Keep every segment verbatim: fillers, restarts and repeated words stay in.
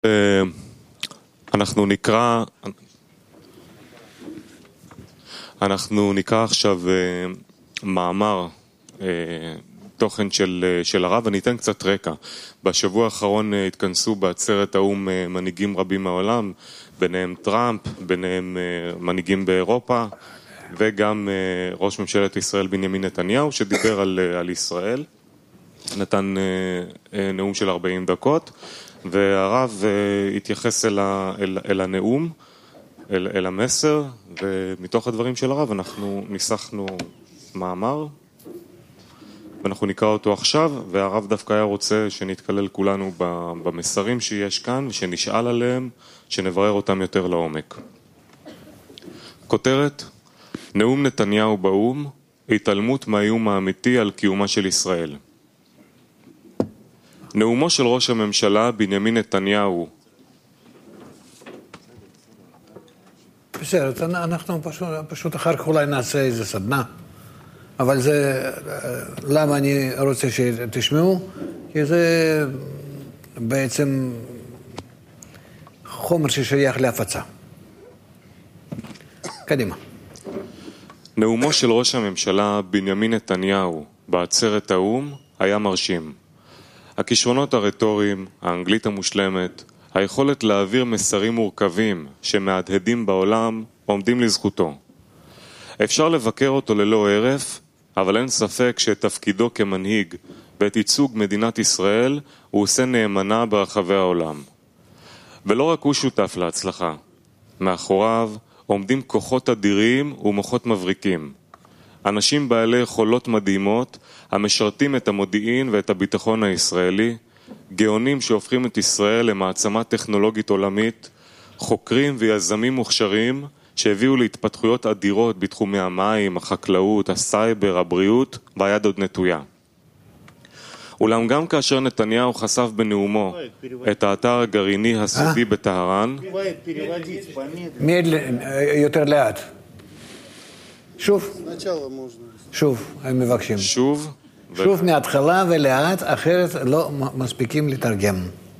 אנחנו נקרא אנחנו נקרא עכשיו מאמר תוכן של, של הרב. אני אתן קצת רקע. בשבוע האחרון התכנסו בעצרת האום מנהיגים רבים מהעולם, ביניהם טראמפ, ביניהם מנהיגים באירופה, וגם ראש ממשלת ישראל בנימין נתניהו שדיבר על, על ישראל. נתן נאום של ארבעים דקות, והרב התייחס אל, אל, אל הנאום, אל, אל המסר, ומתוך הדברים של הרב אנחנו ניסחנו מאמר, ואנחנו נקרא אותו עכשיו, והרב דווקא היה רוצה שנתכלל כולנו במסרים שיש כאן, ושנשאל עליהם, שנברר אותם יותר לעומק. כותרת, נאום נתניהו באום, התעלמות מהאיום האמיתי על קיומה של ישראל. נאומו של ראש הממשלה בנימין נתניהו. בסדר, אנחנו פשוט, פשוט אחר כך אולי נעשה איזה סדנה, אבל זה, למה אני רוצה שתשמעו? כי זה בעצם חומר ששייך להפצה. קדימה. נאומו של ראש הממשלה בנימין נתניהו בעצרת האום היה מרשים. הכישרונות הרטוריים, האנגלית המושלמת, היכולת להעביר מסרים מורכבים שמהדהדים בעולם עומדים לזכותו. אפשר לבקר אותו ללא הרף, אבל אין ספק שתפקידו כמנהיג ואת ייצוג מדינת ישראל הוא עושה נאמנה ברחבי העולם. ולא רק הוא שותף להצלחה. מאחוריו עומדים כוחות אדירים ומוחות מבריקים. אנשים בעלי יכולות מדהימות המשרתים את המודיעין ואת הביטחון הישראלי, גאונים שהופכים את ישראל למעצמה טכנולוגית עולמית, חוקרים ויזמים מוכשרים שהביאו להתפתחויות אדירות בתחומי המים, החקלאות, הסייבר, הבריאות, והיד עוד נטויה. אולם גם כאשר נתניהו חשף בנאומו את האתר הגרעיני הסודי בטהרן, יותר לאט. שוב. שוב, הם מבקשים. שוב. שוב מההתחלה ולאט, אחרת לא מספיקים לתרגם.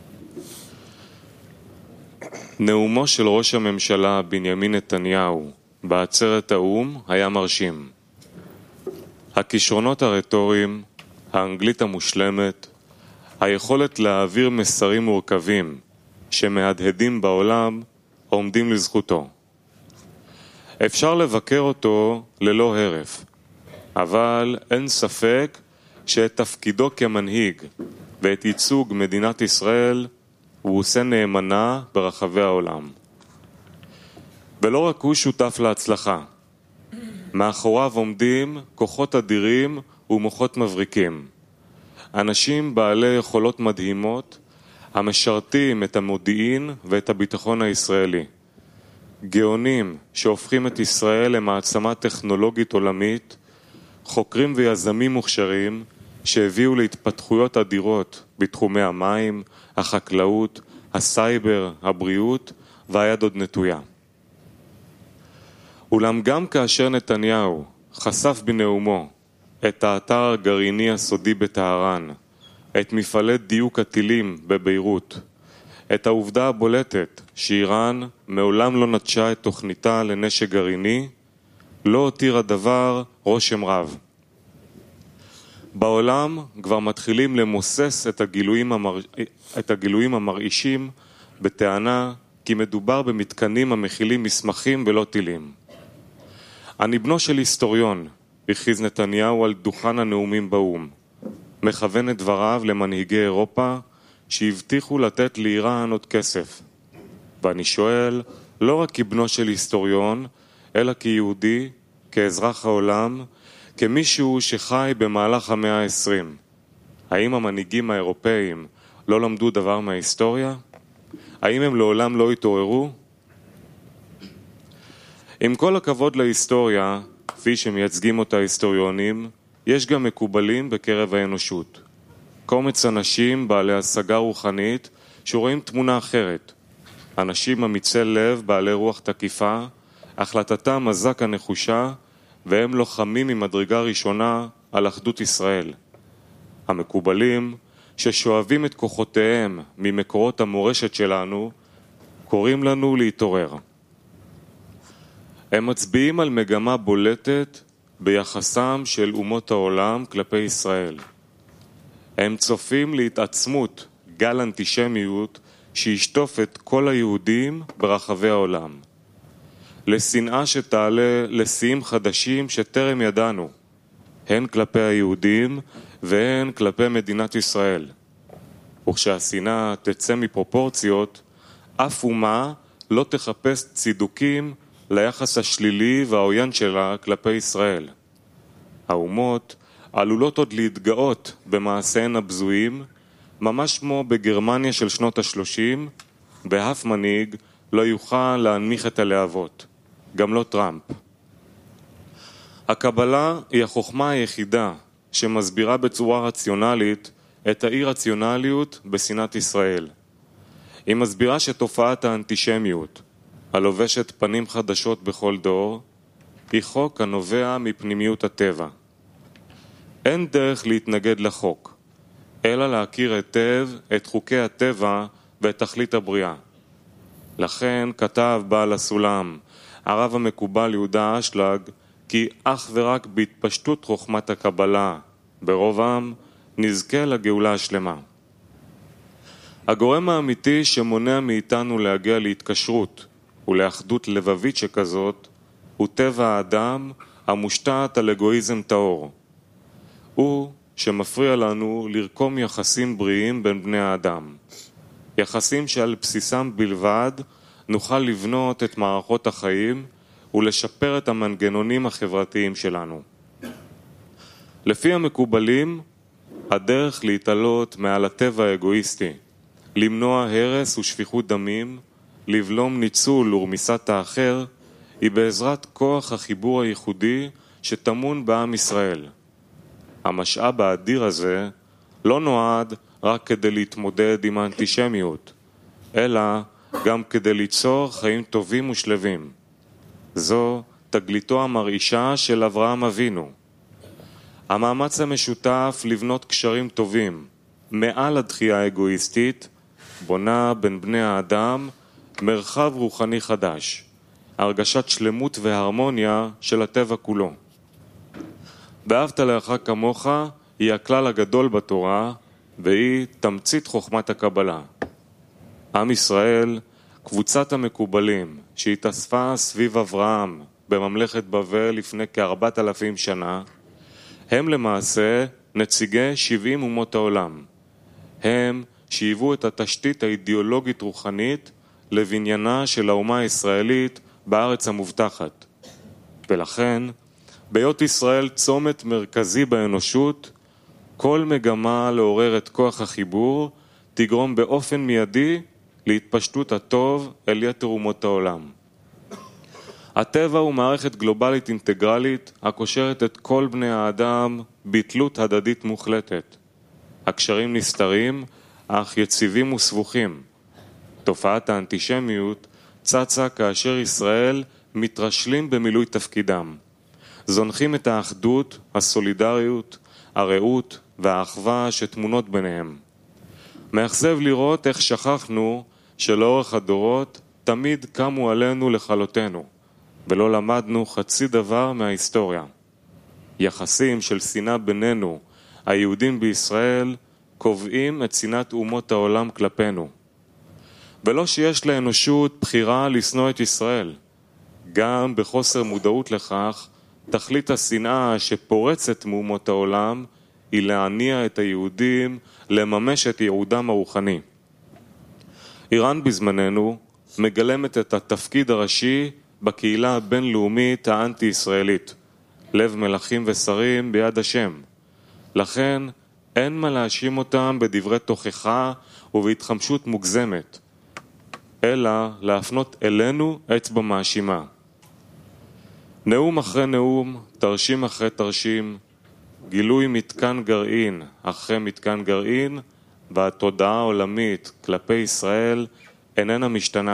נאומו של ראש הממשלה בנימין נתניהו בעצרת האום היה מרשים. הכישרונות הרטוריים, האנגלית המושלמת, היכולת להעביר מסרים מורכבים שמהדהדים בעולם עומדים לזכותו. אפשר לבקר אותו ללא הרף, אבל אין ספק שאת תפקידו כמנהיג ואת ייצוג מדינת ישראל הוא עושה נאמנה ברחבי העולם. ולא רק הוא שותף להצלחה. מאחוריו עומדים כוחות אדירים ומוחות מבריקים. אנשים בעלי יכולות מדהימות המשרתים את המודיעין ואת הביטחון הישראלי. גאונים שהופכים את ישראל למעצמה טכנולוגית עולמית, חוקרים ויזמים מוכשרים שהביאו להתפתחויות אדירות בתחומי המים, החקלאות, הסייבר, הבריאות והיד עוד נטויה. אולם גם כאשר נתניהו חשף בנאומו את האתר הגרעיני הסודי בטהרן, את מפעלי דיוק הטילים בביירות, את העובדה הבולטת שאיראן מעולם לא נטשה את תוכניתה לנשק גרעיני, לא הותיר הדבר רושם רב. בעולם כבר מתחילים למוסס את הגילויים, המר... את הגילויים המרעישים בטענה כי מדובר במתקנים המכילים מסמכים ולא טילים. אני בנו של היסטוריון, הכריז נתניהו על דוכן הנאומים באום, מכוון את דבריו למנהיגי אירופה שהבטיחו לתת לאיראן עוד כסף. ואני שואל, לא רק כבנו של היסטוריון, אלא כיהודי, כאזרח העולם, כמישהו שחי במהלך המאה ה-עשרים. האם המנהיגים האירופאים לא למדו דבר מההיסטוריה? האם הם לעולם לא התעוררו? עם כל הכבוד להיסטוריה, כפי שמייצגים אותה היסטוריונים, יש גם מקובלים בקרב האנושות. קומץ אנשים בעלי השגה רוחנית שרואים תמונה אחרת. אנשים אמיצי לב בעלי רוח תקיפה, החלטתם מזק הנחושה, והם לוחמים ממדרגה ראשונה על אחדות ישראל. המקובלים ששואבים את כוחותיהם ממקורות המורשת שלנו, קוראים לנו להתעורר. הם מצביעים על מגמה בולטת ביחסם של אומות העולם כלפי ישראל. הם צופים להתעצמות גל אנטישמיות שישטוף את כל היהודים ברחבי העולם. לשנאה שתעלה לשיאים חדשים שטרם ידענו, הן כלפי היהודים והן כלפי מדינת ישראל. וכשהשנאה תצא מפרופורציות, אף אומה לא תחפש צידוקים ליחס השלילי והעוין שלה כלפי ישראל. האומות עלולות עוד להתגאות במעשיהן הבזויים, ממש כמו בגרמניה של שנות השלושים, באף מנהיג לא יוכל להנמיך את הלהבות, גם לא טראמפ. הקבלה היא החוכמה היחידה שמסבירה בצורה רציונלית את האי-רציונליות בשנאת ישראל. היא מסבירה שתופעת האנטישמיות, הלובשת פנים חדשות בכל דור, היא חוק הנובע מפנימיות הטבע. אין דרך להתנגד לחוק, אלא להכיר היטב את חוקי הטבע ואת תכלית הבריאה. לכן כתב בעל הסולם, הרב המקובל יהודה אשלג, כי אך ורק בהתפשטות חוכמת הקבלה ברובם נזכה לגאולה השלמה. הגורם האמיתי שמונע מאיתנו להגיע להתקשרות ולאחדות לבבית שכזאת הוא טבע האדם המושתת על אגואיזם טהור. הוא שמפריע לנו לרקום יחסים בריאים בין בני האדם. יחסים שעל בסיסם בלבד נוכל לבנות את מערכות החיים ולשפר את המנגנונים החברתיים שלנו. לפי המקובלים, הדרך להתעלות מעל הטבע האגואיסטי, למנוע הרס ושפיכות דמים, לבלום ניצול ורמיסת האחר, היא בעזרת כוח החיבור הייחודי שטמון בעם ישראל. המשאב האדיר הזה לא נועד רק כדי להתמודד עם האנטישמיות, אלא גם כדי ליצור חיים טובים ושלווים. זו תגליתו המרעישה של אברהם אבינו. המאמץ המשותף לבנות קשרים טובים מעל הדחייה האגואיסטית בונה בין בני האדם מרחב רוחני חדש, הרגשת שלמות והרמוניה של הטבע כולו. ואהבת לרעך כמוך היא הכלל הגדול בתורה, והיא תמצית חוכמת הקבלה. עם ישראל, קבוצת המקובלים שהתאספה סביב אברהם בממלכת בבל לפני כארבעת אלפים שנה, הם למעשה נציגי שבעים אומות העולם. הם שהיוו את התשתית האידיאולוגית רוחנית לבניינה של האומה הישראלית בארץ המובטחת. ולכן, בהיות ישראל צומת מרכזי באנושות, כל מגמה לעורר את כוח החיבור תגרום באופן מיידי להתפשטות הטוב אל יתר אומות העולם. הטבע הוא מערכת גלובלית אינטגרלית הקושרת את כל בני האדם בתלות הדדית מוחלטת. הקשרים נסתרים, אך יציבים וסבוכים. תופעת האנטישמיות צצה כאשר ישראל מתרשלים במילוי תפקידם. זונחים את האחדות, הסולידריות, הרעות והאחווה שתמונות ביניהם. מאכזב לראות איך שכחנו שלאורך הדורות תמיד קמו עלינו לכלותנו, ולא למדנו חצי דבר מההיסטוריה. יחסים של שנאה בינינו, היהודים בישראל, קובעים את שנאת אומות העולם כלפינו. ולא שיש לאנושות בחירה לשנוא את ישראל. גם בחוסר מודעות לכך, תכלית השנאה שפורצת מאומות העולם היא להניע את היהודים לממש את ייעודם הרוחני. איראן בזמננו מגלמת את התפקיד הראשי בקהילה הבינלאומית האנטי-ישראלית, לב מלכים ושרים ביד השם. לכן אין מה להאשים אותם בדברי תוכחה ובהתחמשות מוגזמת, אלא להפנות אלינו אצבע מאשימה. נאום אחרי נאום, תרשים אחרי תרשים, גילוי מתקן גרעין אחרי מתקן גרעין, והתודעה העולמית כלפי ישראל איננה משתנה.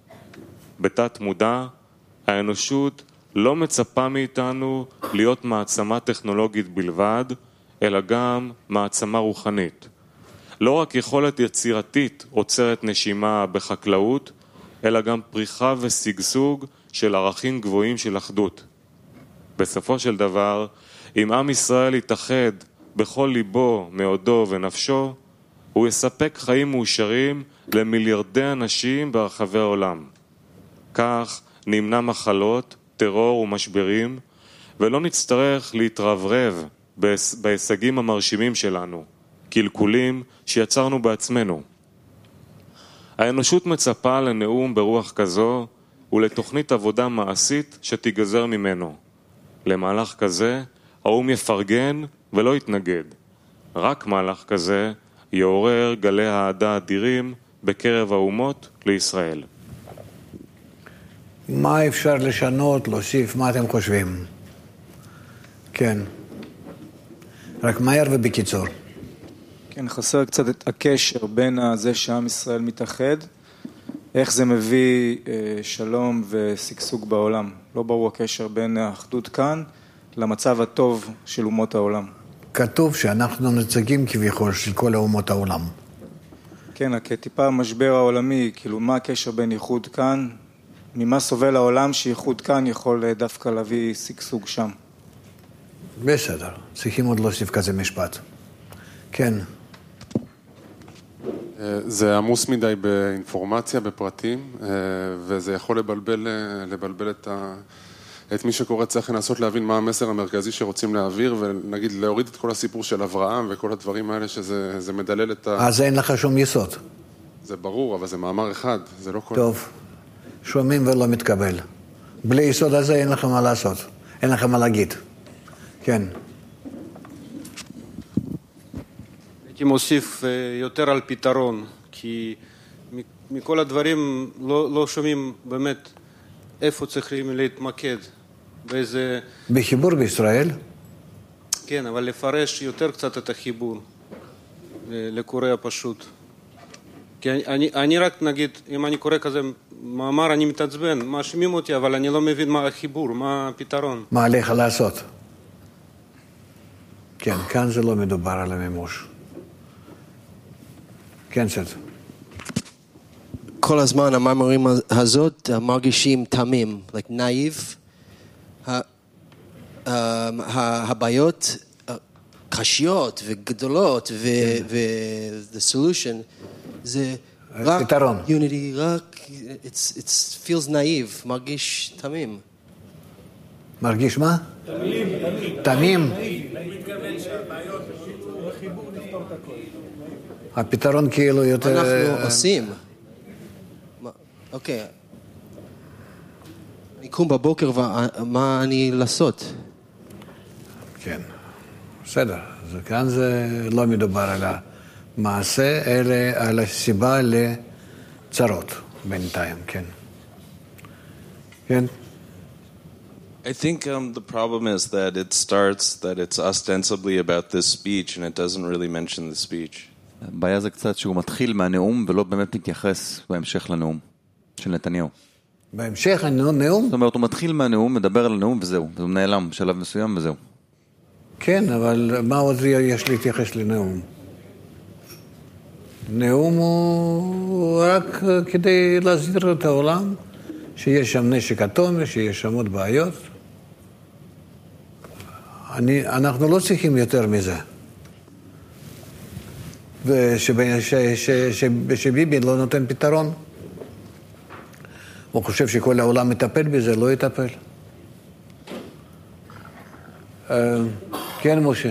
בתת מודע, האנושות לא מצפה מאיתנו להיות מעצמה טכנולוגית בלבד, אלא גם מעצמה רוחנית. לא רק יכולת יצירתית עוצרת נשימה בחקלאות, אלא גם פריחה וסגסוג של ערכים גבוהים של אחדות. בסופו של דבר, אם עם ישראל יתאחד בכל ליבו, מאודו ונפשו, הוא יספק חיים מאושרים למיליארדי אנשים ברחבי העולם. כך נמנע מחלות, טרור ומשברים, ולא נצטרך להתרברב בהישגים המרשימים שלנו, קלקולים שיצרנו בעצמנו. האנושות מצפה לנאום ברוח כזו ולתוכנית עבודה מעשית שתיגזר ממנו. למהלך כזה, האום יפרגן ולא יתנגד. רק מהלך כזה יעורר גלי אהדה אדירים בקרב האומות לישראל. מה אפשר לשנות, להוסיף, מה אתם חושבים? כן. רק מהר ובקיצור. כן, חסר קצת את הקשר בין זה שעם ישראל מתאחד, איך זה מביא שלום וסגסוג בעולם. לא ברור הקשר בין האחדות כאן למצב הטוב של אומות העולם. כתוב שאנחנו נציגים כביכול של כל האומות העולם. כן, כטיפה המשבר העולמי, כאילו מה הקשר בין ייחוד כאן, ממה סובל העולם שייחוד כאן יכול דווקא להביא סגסוג שם. בסדר, צריכים עוד להוסיף כזה משפט. כן. זה עמוס מדי באינפורמציה, בפרטים, וזה יכול לבלבל, לבלבל את, ה, את מי שקורא. צריך לנסות להבין מה המסר המרכזי שרוצים להעביר, ונגיד להוריד את כל הסיפור של אברהם וכל הדברים האלה שזה זה מדלל את ה... אז אין לך שום יסוד. זה ברור, אבל זה מאמר אחד, זה לא כל... טוב, שומעים ולא מתקבל. בלי יסוד הזה אין לך מה לעשות, אין לך מה להגיד. כן. הייתי מוסיף יותר על פתרון, כי מכל הדברים לא, לא שומעים באמת איפה צריכים להתמקד, באיזה... בחיבור בישראל? כן, אבל לפרש יותר קצת את החיבור לקורא הפשוט. כי אני, אני, אני רק נגיד, אם אני קורא כזה מאמר, אני מתעצבן, מאשימים אותי, אבל אני לא מבין מה החיבור, מה הפתרון. מה עליך לעשות? כן, כאן זה לא מדובר על המימוש. כן, סט. כל הזמן המאמרים הזאת מרגישים תמים, like naive. הבעיות קשיות וגדולות ו- the solution זה רק פתרון. unity, רק it's it feels naive, מרגיש תמים. מרגיש מה? תמים. תמים. הפתרון כאילו יותר... אנחנו עושים. אוקיי. אני קום בבוקר ומה אני לעשות? כן. בסדר. כאן זה לא מדובר על המעשה, אלא על הסיבה לצרות בינתיים, כן. כן. I think um, the problem is that it starts that it's ostensibly about this speech and it doesn't really mention the speech. הבעיה זה קצת שהוא מתחיל מהנאום ולא באמת מתייחס בהמשך לנאום של נתניהו. בהמשך הנאום? זאת אומרת, הוא מתחיל מהנאום, מדבר על הנאום וזהו. הוא נעלם בשלב מסוים וזהו. כן, אבל מה עוד יש להתייחס לנאום? נאום הוא רק כדי להסביר את העולם, שיש שם נשק אטומי, שיש שם עוד בעיות. אני, אנחנו לא צריכים יותר מזה. ושביבי לא נותן פתרון. הוא חושב שכל העולם מטפל בזה, לא יטפל. כן, משה.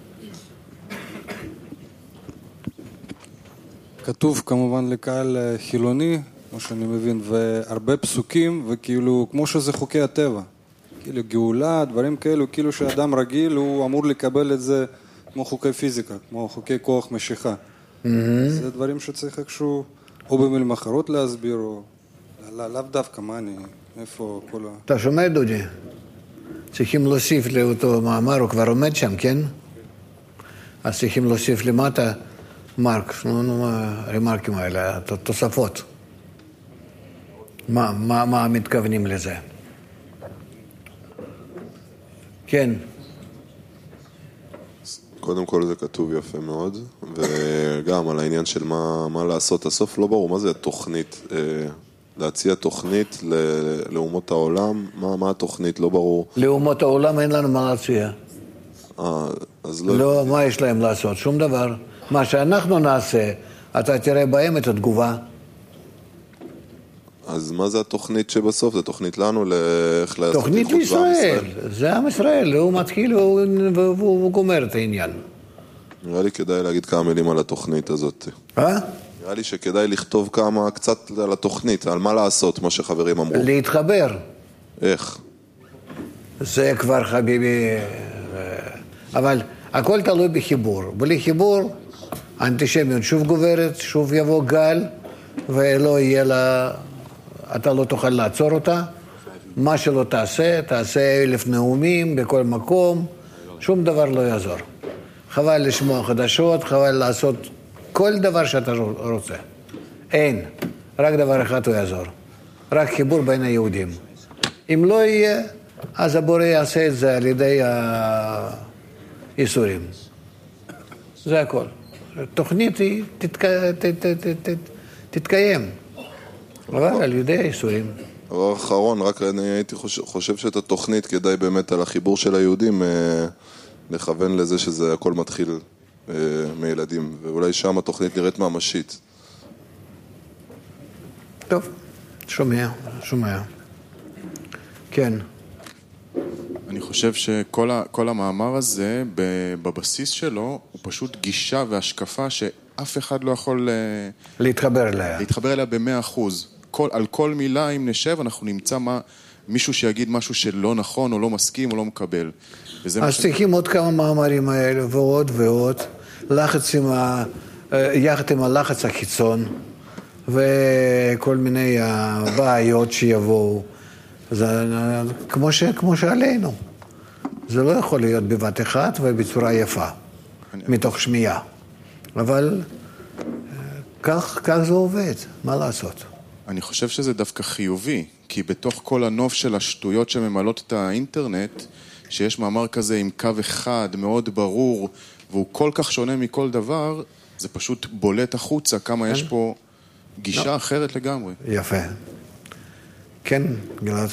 כתוב כמובן לקהל חילוני, כמו שאני מבין, והרבה פסוקים, וכאילו, כמו שזה חוקי הטבע. כאילו גאולה, דברים כאלו, כאילו שאדם רגיל, הוא אמור לקבל את זה כמו חוקי פיזיקה, כמו חוקי כוח משיכה. זה דברים שצריך איכשהו, או במילים אחרות להסביר, או לאו דווקא, מה אני, איפה כל ה... אתה שומע, דודי? צריכים להוסיף לאותו מאמר, הוא כבר עומד שם, כן? אז צריכים להוסיף למטה מרק, נו, הרמרקים האלה, תוספות. מה, מה, מה מתכוונים לזה? כן. קודם כל זה כתוב יפה מאוד, גם על העניין של מה, מה לעשות. הסוף לא ברור, מה זה תוכנית? להציע תוכנית לאומות העולם? מה, מה התוכנית? לא ברור. לאומות העולם אין לנו מה להציע. אה, אז לא... לא, מה יש להם לעשות? שום דבר. מה שאנחנו נעשה, אתה תראה בהם את התגובה. אז מה זה התוכנית שבסוף? זה תוכנית לנו לאיך לעשות... תוכנית לישראל. זה עם ישראל. הוא מתחיל והוא גומר את העניין. נראה לי כדאי להגיד כמה מילים על התוכנית הזאת. אה? נראה לי שכדאי לכתוב כמה, קצת על התוכנית, על מה לעשות, מה שחברים אמרו. להתחבר. איך? זה כבר חביבי... אבל הכל תלוי בחיבור. בלי חיבור, האנטישמיות שוב גוברת, שוב יבוא גל, ולא יהיה לה... אתה לא תוכל לעצור אותה. מה שלא תעשה, תעשה אלף נאומים בכל מקום, שום דבר לא יעזור. חבל לשמוע חדשות, חבל לעשות כל דבר שאתה רוצה. אין. רק דבר אחד הוא יעזור. רק חיבור בין היהודים. אם לא יהיה, אז הבורא יעשה את זה על ידי האיסורים. זה הכל. תוכנית היא תתק... ת... ת... ת... ת... תתקיים. אבל על ידי האיסורים. דבר אחרון, רק אני הייתי חושב, חושב שאת התוכנית כדאי באמת על החיבור של היהודים אה, לכוון לזה שזה הכל מתחיל אה, מילדים, ואולי שם התוכנית נראית ממשית. טוב, שומע, שומע. כן. אני חושב שכל ה, כל המאמר הזה, בבסיס שלו, הוא פשוט גישה והשקפה שאף אחד לא יכול להתחבר אליה. להתחבר אליה במאה אחוז. כל, על כל מילה, אם נשב, אנחנו נמצא מה, מישהו שיגיד משהו שלא נכון, או לא מסכים, או לא מקבל. אז צריכים ש... עוד כמה מאמרים האלה, ועוד ועוד, לחץ עם ה... יחד עם הלחץ החיצון, וכל מיני הבעיות שיבואו. זה כמו, ש... כמו שעלינו. זה לא יכול להיות בבת אחת ובצורה יפה, אני... מתוך שמיעה. אבל כך, כך זה עובד, מה לעשות? אני חושב שזה דווקא חיובי, כי בתוך כל הנוף של השטויות שממלאות את האינטרנט, שיש מאמר כזה עם קו אחד מאוד ברור, והוא כל כך שונה מכל דבר, זה פשוט בולט החוצה כמה יש פה גישה לא. אחרת לגמרי. יפה. כן, גלעד.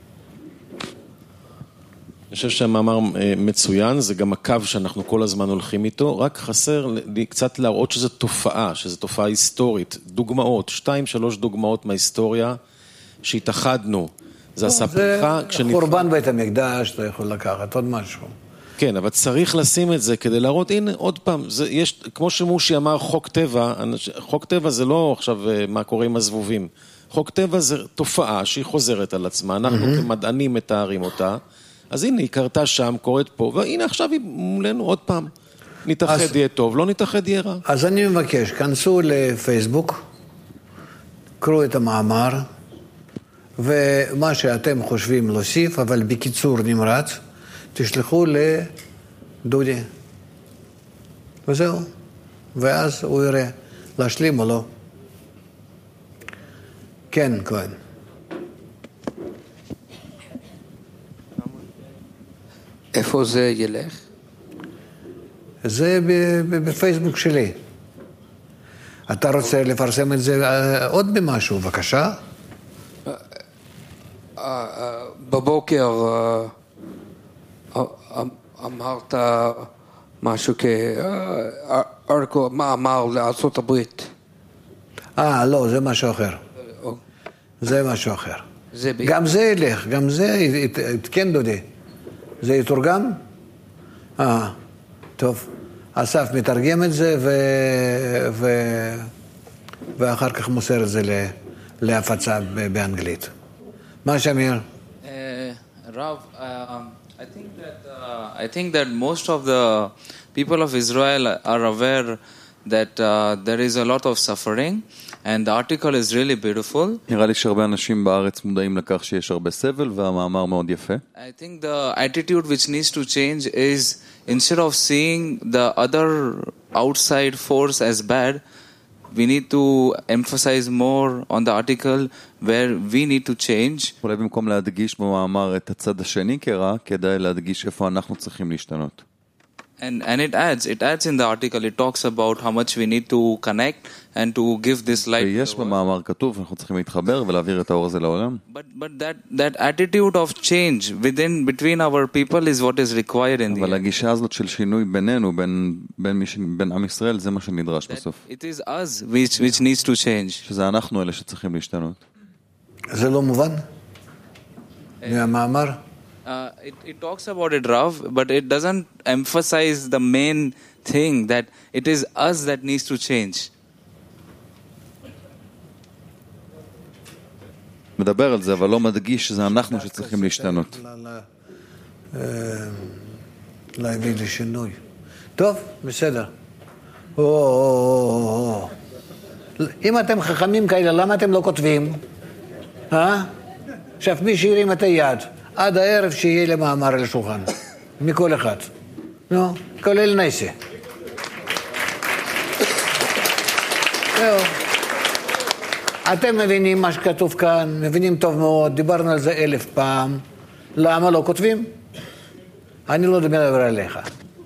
אני חושב שהמאמר מצוין, זה גם הקו שאנחנו כל הזמן הולכים איתו, רק חסר לי קצת להראות שזו תופעה, שזו תופעה היסטורית, דוגמאות, שתיים, שלוש דוגמאות מההיסטוריה שהתאחדנו. זה עשה פריחה. זה חורבן בית המקדש, אתה יכול לקחת עוד משהו. כן, אבל צריך לשים את זה כדי להראות, הנה עוד פעם, זה, יש, כמו שמושי אמר, חוק טבע, חוק טבע זה לא עכשיו מה קורה עם הזבובים. חוק טבע זה תופעה שהיא חוזרת על עצמה, אנחנו mm-hmm. כמדענים מתארים אותה, אז הנה, היא קרתה שם, קורית פה, והנה עכשיו היא מולנו עוד פעם. נתאחד אז, יהיה טוב, לא נתאחד יהיה רע. אז אני מבקש, כנסו לפייסבוק, קראו את המאמר, ומה שאתם חושבים להוסיף, אבל בקיצור נמרץ, תשלחו לדודי. וזהו. ואז הוא יראה להשלים או לא. כן, כהן. איפה זה ילך? זה בפייסבוק שלי. אתה רוצה לפרסם את זה עוד במשהו, בבקשה? בבוקר אמרת משהו כארקו, מה אמר לארצות הברית? אה, לא, זה משהו אחר. זה משהו אחר. גם זה ילך, גם זה, כן דודי. זה יתורגם? אה, טוב. אסף מתרגם את זה ו... ו... ואחר כך מוסר את זה ל... להפצה באנגלית. מה שמיר? Uh, Rav, uh, I think that uh, I think that most of the people of Israel are aware that uh, there is a lot of suffering and the article is really beautiful. נראה לי שהרבה אנשים בארץ מודעים לכך שיש הרבה סבל והמאמר מאוד יפה. I think the attitude which needs to change is instead of seeing the other outside force as bad, we need to emphasize more on the article where we need to change. אולי במקום להדגיש במאמר את הצד השני כרע, כדאי להדגיש איפה אנחנו צריכים להשתנות. And, and it adds, it adds in the article, it talks about how much we need to connect and to give this light. ויש במאמר כתוב, אנחנו צריכים להתחבר ולהעביר את האור הזה לעולם. But, but that, that attitude of change within, between our people is what is required in the אבל הגישה הזאת של שינוי בינינו, בין, בין, מי, בין עם ישראל, זה מה שנדרש בסוף. It is us which, which needs to change. שזה אנחנו אלה שצריכים להשתנות. זה לא מובן? מהמאמר? Uh, it, it talks about it, Rav, but it doesn't emphasize the main thing that it is us that needs to change. מדבר על זה, אבל לא מדגיש שזה אנחנו שצריכים להשתנות. להביא לשינוי. טוב, בסדר. אם אתם חכמים כאלה, למה אתם לא כותבים? אה? עכשיו, מי שירים את היד, עד הערב שיהיה למאמר על השולחן, מכל אחד. נו, כולל נייסה. זהו. אתם מבינים מה שכתוב כאן, מבינים טוב מאוד, דיברנו על זה אלף פעם. למה לא כותבים? אני לא מדבר עליך.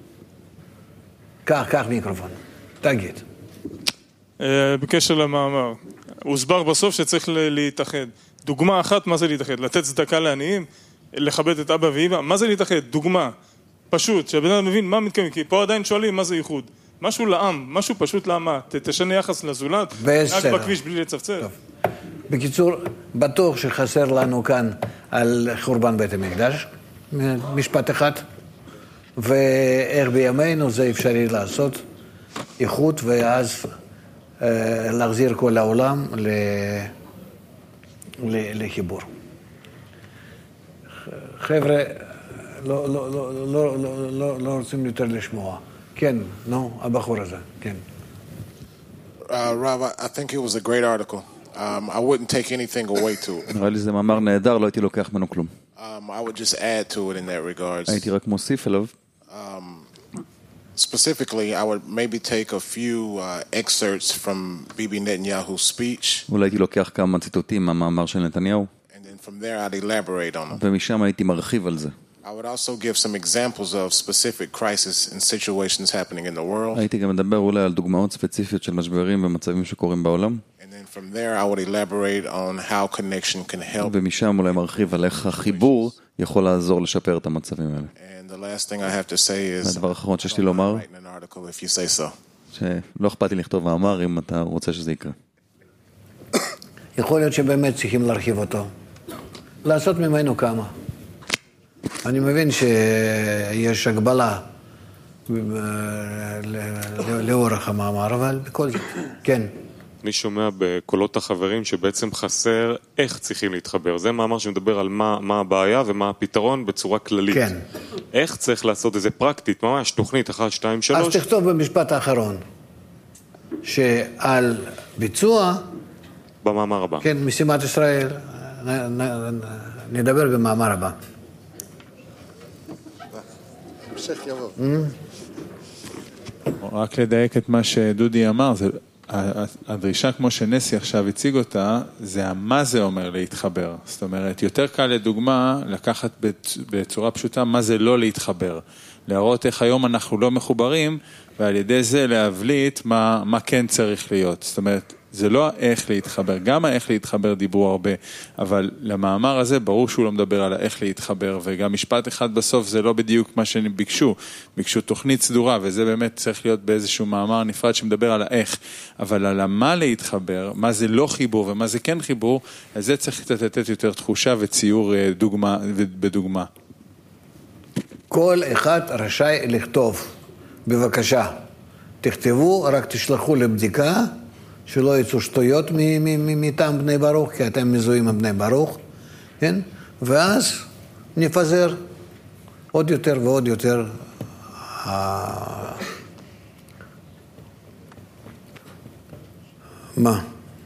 קח, קח מיקרופון. תגיד. בקשר למאמר, הוסבר בסוף שצריך להתאחד. דוגמה אחת, מה זה להתאחד? לתת צדקה לעניים, לכבד את אבא ואמא, מה זה להתאחד? דוגמה, פשוט, שהבן אדם מבין מה מתכוון, כי פה עדיין שואלים מה זה ייחוד. משהו לעם, משהו פשוט לעמה, תשנה יחס לזולת, רק בכביש בלי לצפצף. בקיצור, בטוח שחסר לנו כאן על חורבן בית המקדש, משפט אחד, ואיך בימינו זה אפשרי לעשות איחוד, ואז אה, להחזיר כל העולם ל... לחיבור. חבר'ה, לא, לא, לא, לא, לא, לא, לא רוצים יותר לשמוע. כן, נו, הבחור הזה, כן. Uh, Rob, I think it was a great article. Um, I wouldn't take anything away to it. נראה לי זה מאמר נהדר, לא הייתי לוקח ממנו כלום. Um, I would just add to it in that regards. הייתי רק מוסיף אליו. Um, specifically, I would maybe take a few uh, excerpts from Bibi Netanyahu's speech. אולי הייתי לוקח כמה ציטוטים מהמאמר של נתניהו. And then from there I'd elaborate on them. ומשם הייתי מרחיב על זה. I would also give some examples of specific crises and situations happening in the world. הייתי גם מדבר אולי על דוגמאות ספציפיות של משברים ומצבים שקורים בעולם. And then from there I would elaborate on how connection can help. ומשם אולי מרחיב על איך החיבור יכול לעזור לשפר את המצבים האלה. And the last thing I have to say is הדבר האחרון שיש לי לומר, if you say so. שלא אכפת לי לכתוב מאמר אם אתה רוצה שזה יקרה. יכול להיות שבאמת צריכים להרחיב אותו. לעשות ממנו כמה. אני מבין שיש הגבלה לאורך המאמר, אבל בכל זאת, כן. אני שומע בקולות החברים שבעצם חסר איך צריכים להתחבר. זה מאמר שמדבר על מה, מה הבעיה ומה הפתרון בצורה כללית. כן. איך צריך לעשות את זה פרקטית, ממש תוכנית אחת, שתיים, שלוש. אז תכתוב במשפט האחרון, שעל ביצוע, במאמר הבא. כן, משימת ישראל, נ, נ, נדבר במאמר הבא. רק לדייק את מה שדודי אמר, זה, הדרישה כמו שנסי עכשיו הציג אותה, זה מה זה אומר להתחבר. זאת אומרת, יותר קל לדוגמה לקחת בצורה פשוטה מה זה לא להתחבר. להראות איך היום אנחנו לא מחוברים, ועל ידי זה להבליט מה, מה כן צריך להיות. זאת אומרת, זה לא איך להתחבר, גם האיך להתחבר דיברו הרבה, אבל למאמר הזה ברור שהוא לא מדבר על האיך להתחבר, וגם משפט אחד בסוף זה לא בדיוק מה שהם ביקשו, ביקשו תוכנית סדורה, וזה באמת צריך להיות באיזשהו מאמר נפרד שמדבר על האיך, אבל על מה להתחבר, מה זה לא חיבור ומה זה כן חיבור, אז זה צריך לתת יותר תחושה וציור דוגמה, בדוגמה. כל אחד רשאי לכתוב, בבקשה, תכתבו, רק תשלחו לבדיקה, שלא יצאו שטויות מטעם בני ברוך, כי אתם מזוהים עם בני ברוך, כן? ואז נפזר עוד יותר ועוד יותר מה?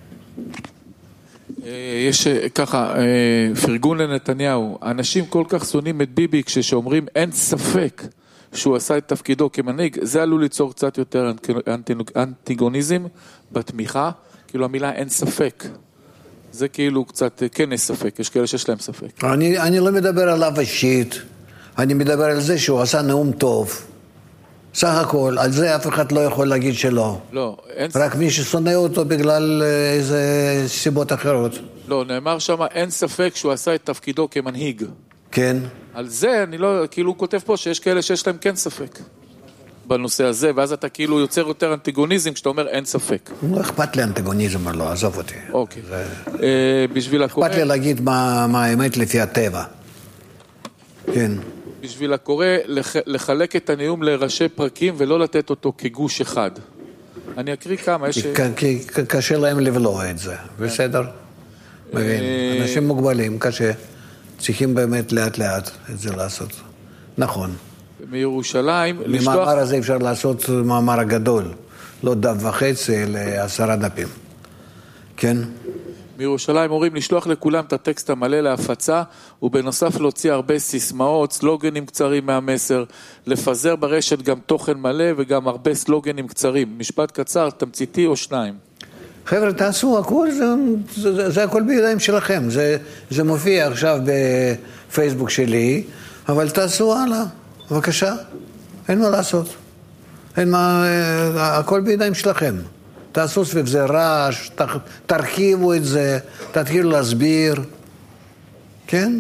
יש ככה, פרגון לנתניהו, אנשים כל כך שונאים את ביבי כששאומרים אין ספק שהוא עשה את תפקידו כמנהיג, זה עלול ליצור קצת יותר אנטיגוניזם בתמיכה, כאילו המילה אין ספק. זה כאילו קצת, כן יש ספק, יש כאלה שיש להם ספק. אני, אני לא מדבר עליו אישית, אני מדבר על זה שהוא עשה נאום טוב. סך הכל, על זה אף אחד לא יכול להגיד שלא. לא, אין... רק מי ששונא אותו בגלל איזה סיבות אחרות. לא, נאמר שם, אין ספק שהוא עשה את תפקידו כמנהיג. כן. על זה אני לא, כאילו הוא כותב פה שיש כאלה שיש להם כן ספק בנושא הזה, ואז אתה כאילו יוצר יותר אנטגוניזם כשאתה אומר אין ספק. לא אכפת לי אנטגוניזם או לא, עזוב אותי. אוקיי. זה... אה, בשביל הקורא... אכפת לי להגיד מה, מה האמת לפי הטבע. כן. בשביל הקורא לח... לחלק את הנאום לראשי פרקים ולא לתת אותו כגוש אחד. אני אקריא כמה, יש... כי קשה להם לבלוע את זה, בסדר? מבין. אנשים מוגבלים, קשה. צריכים באמת לאט לאט את זה לעשות. נכון. מירושלים... ממאמר הזה אפשר לעשות מאמר הגדול. לא דף וחצי, אלא עשרה דפים. כן? מירושלים אומרים לשלוח לכולם את הטקסט המלא להפצה, ובנוסף להוציא הרבה סיסמאות, סלוגנים קצרים מהמסר, לפזר ברשת גם תוכן מלא וגם הרבה סלוגנים קצרים. משפט קצר, תמציתי או שניים. חבר'ה, תעשו הכל, זה, זה, זה הכל בידיים שלכם. זה, זה מופיע עכשיו בפייסבוק שלי, אבל תעשו הלאה, בבקשה. אין מה לעשות. אין מה, הכל בידיים שלכם. תעשו סביב זה רעש, תרחיבו את זה, תתחילו להסביר. כן?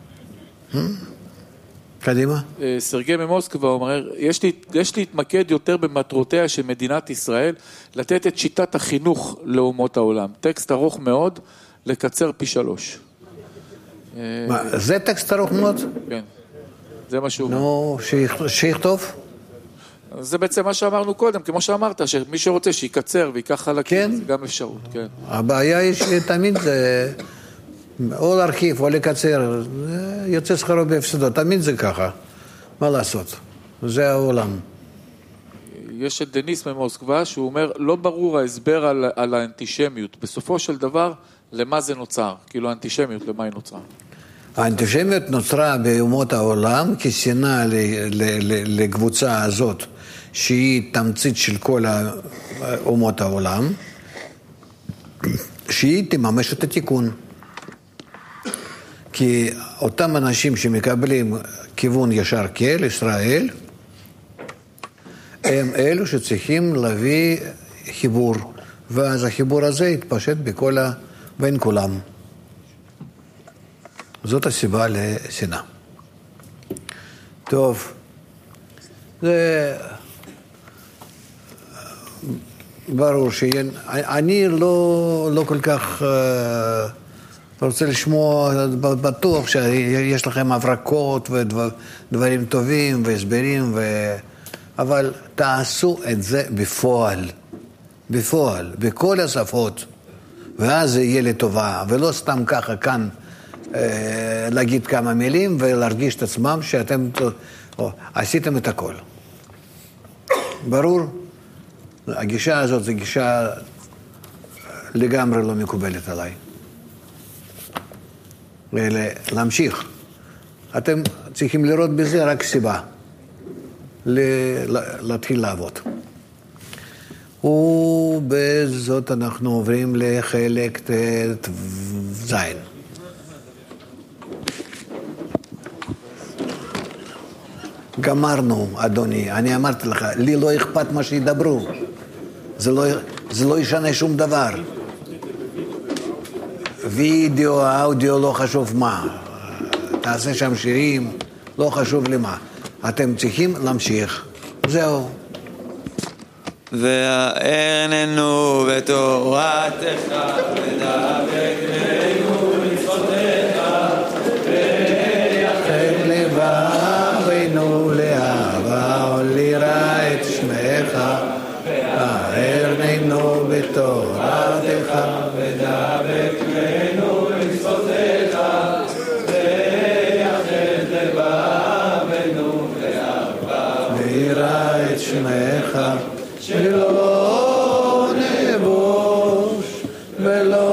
קדימה. סרגי ממוסקבה אומר, יש לי, יש להתמקד יותר במטרותיה של מדינת ישראל, לתת את שיטת החינוך לאומות העולם. טקסט ארוך מאוד, לקצר פי שלוש. מה, זה טקסט ארוך מאוד? כן, זה מה שהוא. נו, שיכתוב? זה בעצם מה שאמרנו קודם, כמו שאמרת, שמי שרוצה שיקצר ויקח חלקים, כן. זה גם אפשרות, כן. הבעיה היא שתמיד זה, או להרחיב או לקצר, יוצא שכרו בהפסדות, תמיד זה ככה, מה לעשות? זה העולם. יש את דניס ממוסקבה, שהוא אומר, לא ברור ההסבר על, על האנטישמיות, בסופו של דבר, למה זה נוצר? כאילו האנטישמיות, למה היא נוצרה? האנטישמיות נוצרה באומות העולם כשנאה לקבוצה הזאת, שהיא תמצית של כל אומות העולם, שהיא תממש את התיקון. כי אותם אנשים שמקבלים כיוון ישר כאל, ישראל, הם אלו שצריכים להביא חיבור, ואז החיבור הזה יתפשט בכל ה... בין כולם. זאת הסיבה לשנאה. טוב, זה ברור שאני לא, לא כל כך uh, רוצה לשמוע, בטוח שיש לכם הברקות ודברים טובים והסברים, ו... אבל תעשו את זה בפועל, בפועל, בכל השפות, ואז זה יהיה לטובה, ולא סתם ככה כאן, להגיד כמה מילים ולהרגיש את עצמם שאתם או, עשיתם את הכל. ברור? הגישה הזאת זו גישה לגמרי לא מקובלת עליי. להמשיך. אתם צריכים לראות בזה רק סיבה להתחיל לעבוד. ובזאת אנחנו עוברים לחלק זין. גמרנו, אדוני. אני אמרתי לך, לי לא אכפת מה שידברו. זה לא, זה לא ישנה שום דבר. וידאו, אודיו, לא חשוב מה. תעשה שם שירים, לא חשוב למה. אתם צריכים להמשיך. זהו. וארננו בתורתך ודבקנו מצוותיך ויחד לבבינו לאהבה וליראה את שמך וארננו בתורתך ודבקנו מצוותיך ויחד לבבינו לאהבה וליראה את שמך שלא נבוש ולא